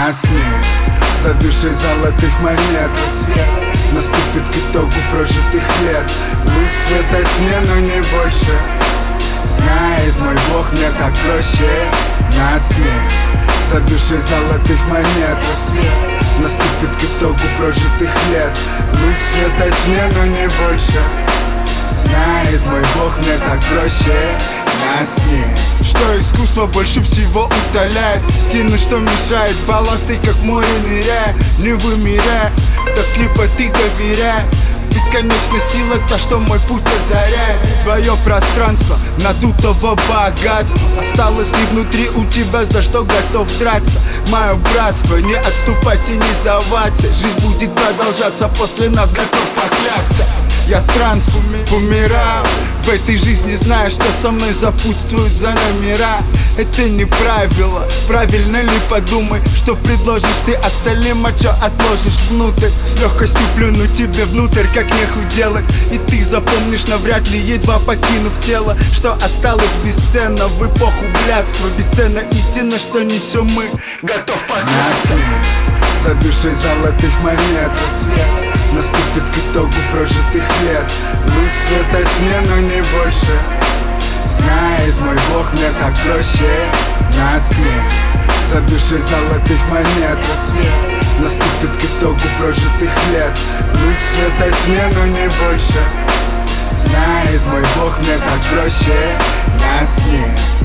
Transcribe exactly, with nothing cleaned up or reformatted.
на сне. За душой золотых монет рассвет наступит к итогу прожитых лет. Луч света тьме, но не больше. Знает мой Бог, мне так проще. На сне за душой золотых монет рассвет наступит к итогу прожитых лет. Луч света тьме, но не больше. Знает мой Бог, мне так проще. На сне. Что искусство больше всего утоляет? Скину, что мешает, балласты как в море ныряя. Не вымирая, до слепоты доверяя. Бесконечная сила, та, что мой путь озаряет. Твое пространство надутого богатства осталось не внутри у тебя, за что готов драться. Мое братство, не отступать и не сдаваться. Жизнь будет продолжаться, после нас готов поклясться. Я странствую, умираю в этой жизни, зная, что со мной запутствуют за номера. Это не правило, правильно ли подумай, что предложишь ты остальным, а чё отложишь внутрь. С легкостью плюну тебе внутрь, как нехуй делать. И ты запомнишь навряд ли, едва покинув тело, что осталось бесценно в эпоху блядства. Бесценна истина, что несем мы, готов поклясться. За душой золотых монет рассвет наступит к итогу прожитых лет. Луч света тьме, но не больше. Знает мой Бог, мне так проще. На сне за душой золотых монет рассвет наступит к итогу прожитых лет. Луч света тьме, но не больше. Знает мой Бог, мне так проще. На сне.